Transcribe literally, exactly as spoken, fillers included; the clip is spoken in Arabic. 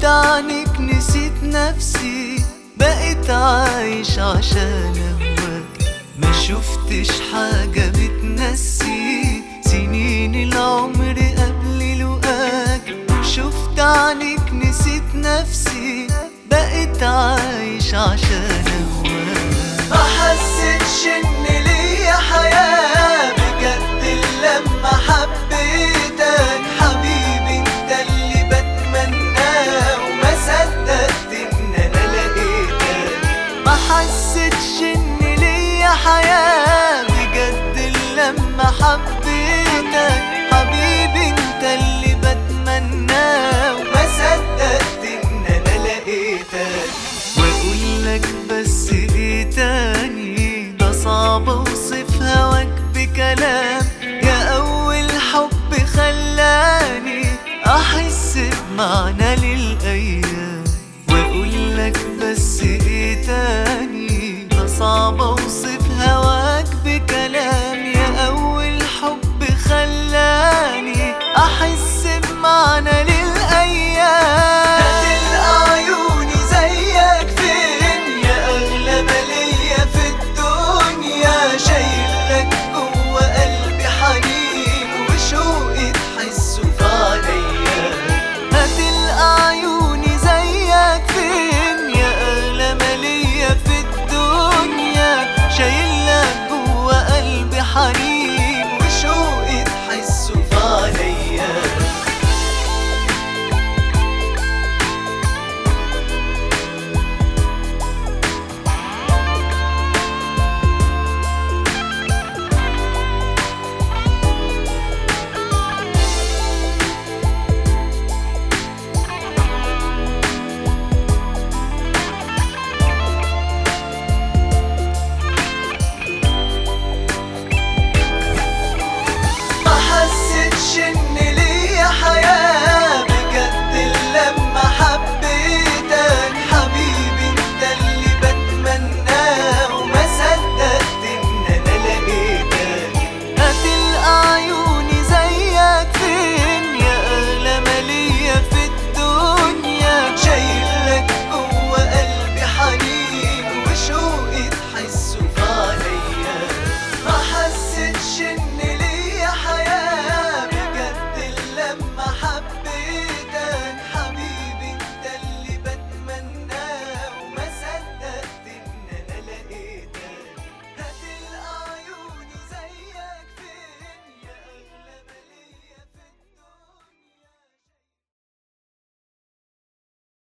عنك نسيت نفسي، بقيت عايش عشان اهواك. ما شفتش حاجة بتنسي سنين العمر قبل لقاك. شفت عنك نسيت نفسي، بقيت عايش عشان اهواك. ما حسيتش ان ليا حياة بجد لما حبيتك حبيبي، انت اللي بتمناه وما صدقت ان انا لقيتك. ما حسيتش ان ليا حياة بجد لما حبيتك حبيبي، انت اللي بتمناه وما صدقت ان انا لقيتك. واقولك بس ايه تاني، ده صعب اوصف هواك بكلام. يا اول حب خلاني احس بمعنى للايام. واقولك بس ايه تاني، ده صعب اوصف هواك بكلام. يا اول حب خلاني احس بمعنى